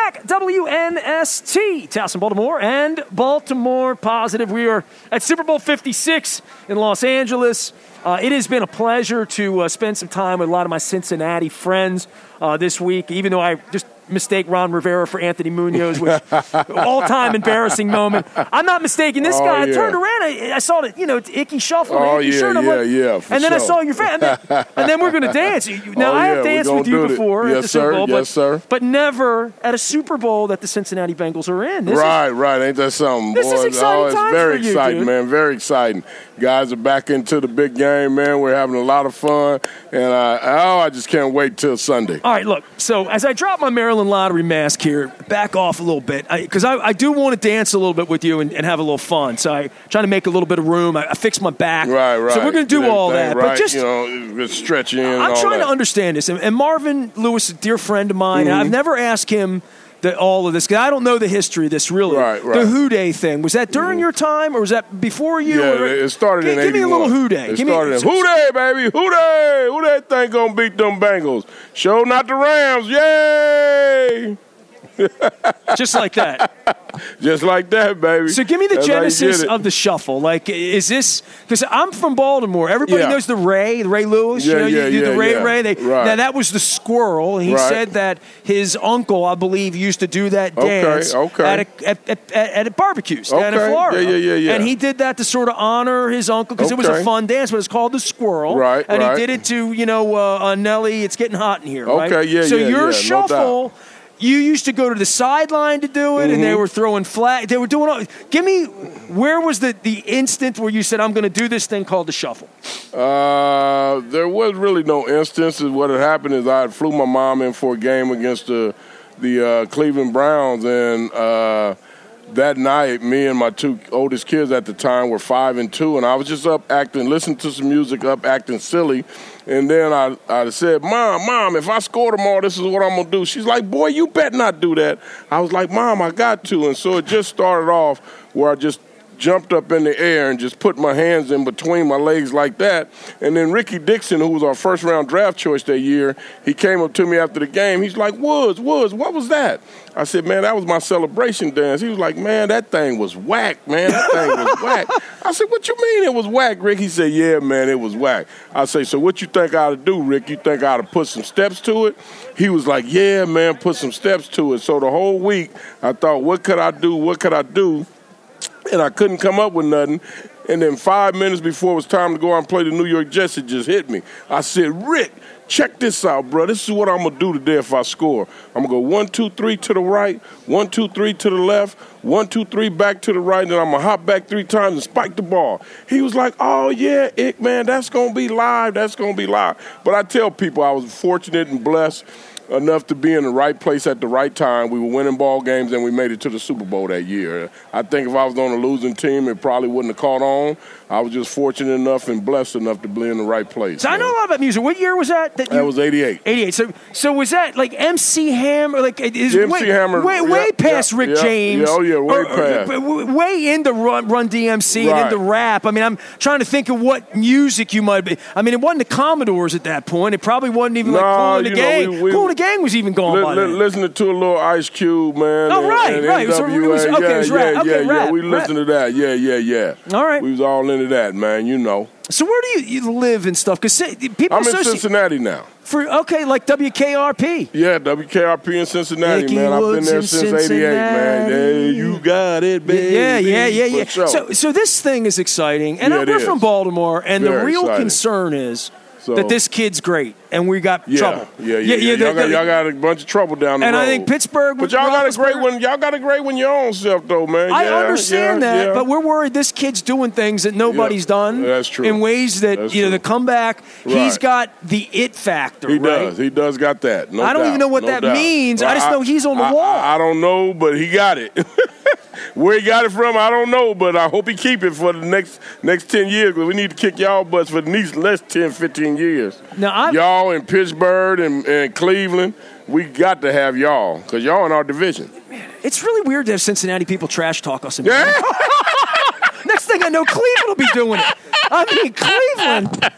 back. WNST, Towson, Baltimore, and Baltimore Positive. We are at Super Bowl 56 in Los Angeles. It has been a pleasure to spend some time with a lot of my Cincinnati friends this week, even though I just mistake Ron Rivera for Anthony Munoz, which all-time embarrassing moment. I'm not mistaking this guy. I turned around, I saw the Ickey shuffle. Shirt. And then I saw your fan, and then we're going to dance. Now, I have danced with you before at the Super Bowl, but never at a Super Bowl that the Cincinnati Bengals are in. Right. Ain't that something? This is exciting times very for you, exciting, dude. man. Very exciting. Guys are back into the big game, man. We're having a lot of fun, and I just can't wait till Sunday. All right, look, so as I drop my Maryland Lottery mask here, back off a little bit, because I do want to dance a little bit with you and have a little fun. So I try to make a little bit of room. I fix my back. Right. So we're going to do all that. Right. But just, stretching. I'm trying to understand this. And Marvin Lewis, a dear friend of mine, and I've never asked him all of this, because I don't know the history of this, really. Right. The Who Day thing, was that during your time, or was that before you? Yeah, it started in 81. Give me a little Who Day. Who Day, baby, Who Day. Who that thing going to beat them Bengals? Show not the Rams, yay! Just like that. Just like that, baby. So give me the genesis of the shuffle. Like, is this – because I'm from Baltimore. Everybody knows the Ray Lewis. The Ray. Now, that was the squirrel. And he said that his uncle, I believe, used to do that dance at barbecues down in Florida. Yeah. And he did that to sort of honor his uncle because it was a fun dance, but it's called the squirrel. Right, and he did it to, Nelly, It's Getting Hot in Here, right? Okay, So your shuffle – you used to go to the sideline to do it, and they were throwing flag. They were doing all. Give me, where was the instant where you said, I'm going to do this thing called the shuffle? There was really no instance. What had happened is I flew my mom in for a game against the Cleveland Browns, and that night, me and my two oldest kids at the time were 5 and 2, and I was just up listening to some music, acting silly. And then I said, Mom, if I score tomorrow, this is what I'm going to do. She's like, boy, you better not do that. I was like, Mom, I got to. And so it just started off where I just jumped up in the air and just put my hands in between my legs like that. And then Ricky Dixon, who was our first-round draft choice that year, he came up to me after the game. He's like, Woods, what was that? I said, man, that was my celebration dance. He was like, man, that thing was whack, man. That thing was whack. I said, what you mean it was whack, Rick? He said, yeah, man, it was whack. I say, so what you think I ought to do, Rick? You think I ought to put some steps to it? He was like, yeah, man, put some steps to it. So the whole week I thought, what could I do? And I couldn't come up with nothing. And then 5 minutes before it was time to go out and play the New York Jets, it just hit me. I said, Rick, check this out, bro. This is what I'm going to do today if I score. I'm going to go 1, 2, 3 to the right, 1, 2, 3 to the left, 1, 2, 3 back to the right, and then I'm going to hop back 3 times and spike the ball. He was like, oh, yeah, Ick, man, that's going to be live. But I tell people I was fortunate and blessed enough to be in the right place at the right time. We were winning ball games, and we made it to the Super Bowl that year. I think if I was on a losing team, it probably wouldn't have caught on. I was just fortunate enough and blessed enough to be in the right place. So I know a lot about music. What year was that? That was 88. 88. So was that like MC Hammer? Like MC Hammer. Way past Rick James. Way past. Way into Run DMC and into rap. I mean, I'm trying to think of what music you might be. I mean, it wasn't the Commodores at that point. It probably wasn't even like Kool and the Gang. Kool and the Gang was even gone by then. Listening to a little Ice Cube, man. Oh, right. It was rap. Yeah. We listened to that. Yeah. All right. We was all into that, man, So where do you live and stuff? Because people I'm in Cincinnati now. Like WKRP. Yeah, WKRP in Cincinnati, Mickey man. Woods I've been there since Cincinnati. 88, man. Yeah, you got it, baby. Yeah. Sure. So this thing is exciting. And we're from Baltimore, and the real concern is that this kid's great, and we got trouble. Yeah. Y'all got a bunch of trouble down the road. And I think Pittsburgh. But y'all got a great one. Y'all got a great one your own self, though, man. I understand that, but we're worried this kid's doing things that nobody's done. That's true. In ways that the comeback. He's got the it factor. He does. He does got that. No I don't even know what that means. Well, I just know he's on the wall. I don't know, but he got it. Where he got it from, I don't know, but I hope he keep it for the next 10 years, because we need to kick y'all butts for the next 10, 15 years. Now, y'all in Pittsburgh and Cleveland, we got to have y'all, because y'all in our division. Man, it's really weird to have Cincinnati people trash talk us. Next thing I know, Cleveland will be doing it. I mean, Cleveland.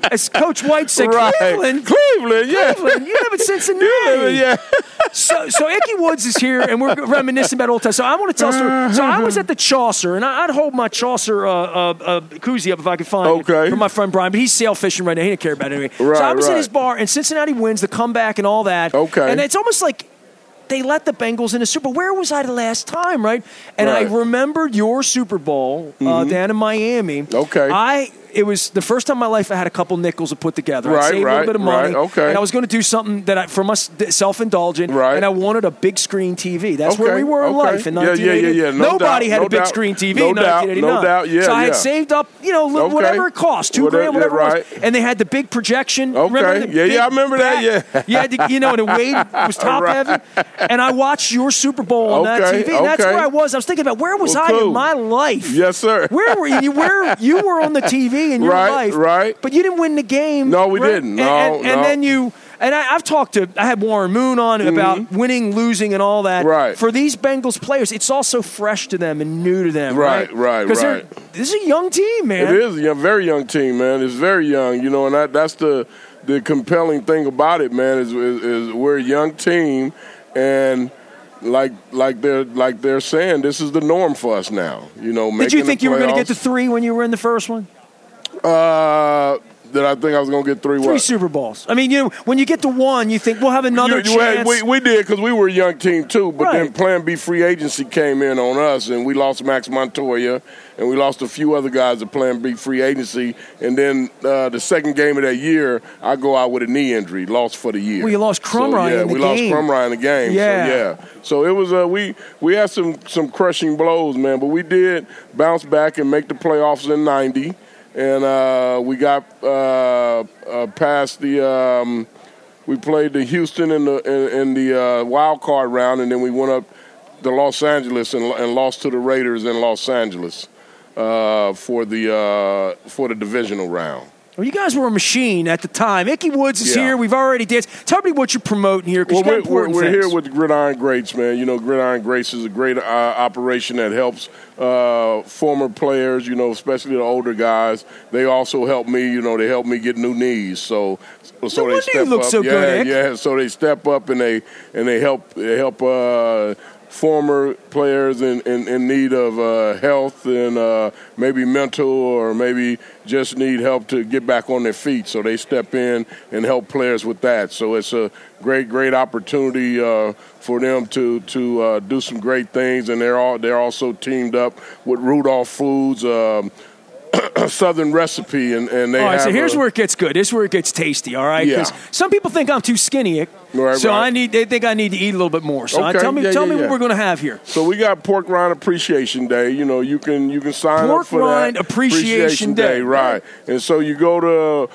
as Coach White said, Right. Cleveland, yeah. Cleveland, you live in Cincinnati. Yeah. So Ickey Woods is here, and we're reminiscing about old times. So I want to tell a story. So I was at the Chaucer, and I'd hold my Chaucer koozie up if I could find it from my friend Brian, but he's sail fishing right now. He didn't care about it anyway. Right, so I was right. in his bar, and Cincinnati wins the comeback and all that. Okay. And it's almost like they let the Bengals in the Super Bowl. Where was I the last time, right? And Right. I remembered your Super Bowl down in Miami. Okay. It was the first time in my life I had a couple nickels to put together. I Right, saved a little bit of money. right, okay. And I was going to do something that for my self-indulgent. Right. And I wanted a big screen TV. That's where Okay, we were in life in 1980. Yeah. No Nobody doubt, had no a big doubt. screen TV No in doubt, 1989. no doubt, yeah, so I had yeah. saved up, Okay. whatever it cost, $2 grand, whatever Right. it was. And they had the big projection. Okay. Remember the Yeah, I remember that, back? You had to, and it weighed, it was top Right. heavy. And I watched your Super Bowl on that Okay, TV. And that's okay. where I was. I was thinking about where was Well, I cool. in my life? Yes, sir. Where were you? You were on the TV in your Right, life, right. But you didn't win the game. No, we right? didn't. No, and no. then you. And I had Warren Moon on about winning, losing, and all that. Right. For these Bengals players, it's also fresh to them and new to them. Right. Because this is a young team, man. It is a very young team, man. It's very young, and that's the compelling thing about it, man. Is we're a young team, and like they're saying, this is the norm for us now. Did you think you were going to get to 3 when you were in the first one? Did I think I was going to get 3 what? 3 Super Bowls. I mean, when you get to 1, you think we'll have another chance. We did because we were a young team too. But then Right. Plan B free agency came in on us, and we lost Max Montoya, and we lost a few other guys to Plan B free agency. And then the second game of that year, I go out with a knee injury, lost for the year. Well, you lost Crumrye in the we game. lost Crumrye in the game. Yeah. So it was we had some crushing blows, man. But we did bounce back and make the playoffs in '90. And we got past the. We played the Houston in the wild card round, and then we went up to Los Angeles and lost to the Raiders in Los Angeles for the divisional round. Well, you guys were a machine at the time. Ickey Woods is here. We've already danced. Tell me what you're promoting here, because we're here with Gridiron Greats, man. Gridiron Greats is a great operation that helps former players, especially the older guys. They also help me, they help me get new knees. So they step you look up. So good, Ick. So they step up and they help former players in need of health and maybe mental, or maybe just need help to get back on their feet. So they step in and help players with that. So it's a great opportunity for them to do some great things. And they're also teamed up with Rudolph Foods, Southern Recipe, and they all right, have so here's where it gets good. This is where it gets tasty, all right? Yeah. Because some people think I'm too skinny, Right, so right. they think I need to eat a little bit more. So Okay, tell me yeah, what we're going to have here. So we got Pork Rind Appreciation Day. You can sign Pork up for Rind that. Appreciation Day. Right. And so you go to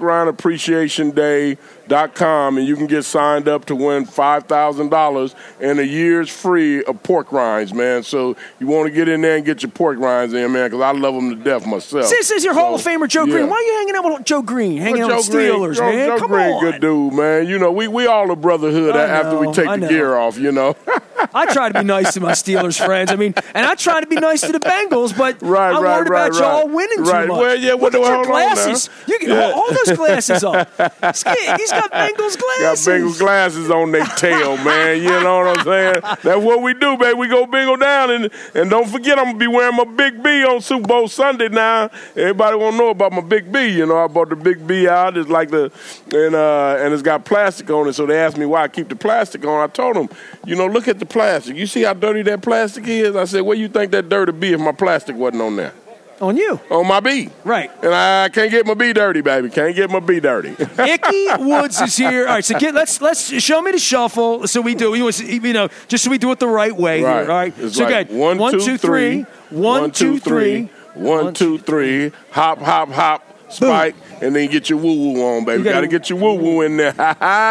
porkrindappreciationday.com and you can get signed up to win $5,000 and a year's free of pork rinds, man. So you want to get in there and get your pork rinds in, man, because I love them to death myself. This is your Hall of Famer, Joe Green. Why are you hanging out with Joe Green? Hanging out with Steelers, man? Joe Come Green, on. good dude, man. We all a brotherhood after we take the gear off, I try to be nice to my Steelers friends. I mean, and I try to be nice to the Bengals, but I'm worried about y'all winning too much. Well, yeah, Look at your hold glasses. on now. You can hold those glasses up. He's got Bengals glasses. Got Bengals glasses on their tail, man. You know what I'm saying? That's what we do, baby. We go Bengal down, and don't forget, I'm gonna be wearing my Big B on Super Bowl Sunday now. Everybody won't know about my Big B. I bought the Big B out. It's like and it's got plastic on it. So they asked me why I keep the plastic on. I told them, look at the plastic. You see how dirty that plastic is? I said, where you think that dirt would be if my plastic wasn't on there? On you. On my B. Right. And I can't get my B dirty, baby. Can't get my B dirty. Ickey Woods is here. All right, so let's show me the shuffle. So we do, just so we do it the right way here. All right. It's so like good. 1, 2, 3. 1, 2, 3. 1, 2, 3. Hop, hop, hop. Spike, and then get your woo-woo on, baby. Got to get your woo-woo in there.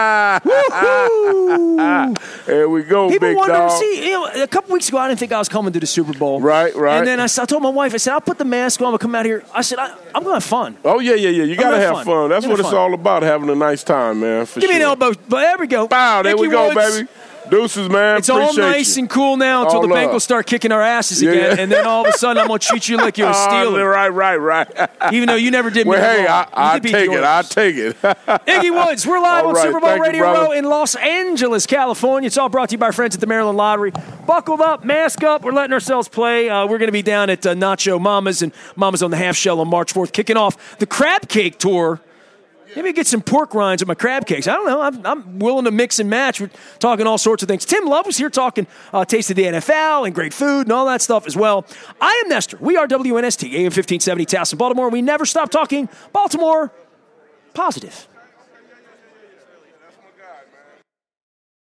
There we go, People big wonder, dog. see, a couple weeks ago, I didn't think I was coming to the Super Bowl. Right. And then I told my wife, I said, I'll put the mask on, I'll come out here. I said, I'm going to have fun. Oh, yeah. You got to have fun. That's what it's all about, having a nice time, man. Give me an elbow. There we go. Bow, there Ickey we go, Woods. baby. Deuces, man. It's all Appreciate nice you. and cool now until All the love. Bengals start kicking our asses again, and then all of a sudden I'm going to treat you like you're a Steeler. Right. Even though you never did me Well, hey, wrong. I take it. Iggy Woods, we're live All on right, Super Bowl thank you, Radio brother. Row in Los Angeles, California. It's all brought to you by our friends at the Maryland Lottery. Buckled up, mask up. We're letting ourselves play. We're going to be down at Nacho Mama's and Mama's on the Half Shell on March 4th, kicking off the Crab Cake Tour. Maybe get some pork rinds with my crab cakes. I don't know. I'm willing to mix and match. We're talking all sorts of things. Tim Love was here talking taste of the NFL and great food and all that stuff as well. I am Nestor. We are WNST, AM 1570 Towson, Baltimore. We never stop talking Baltimore positive.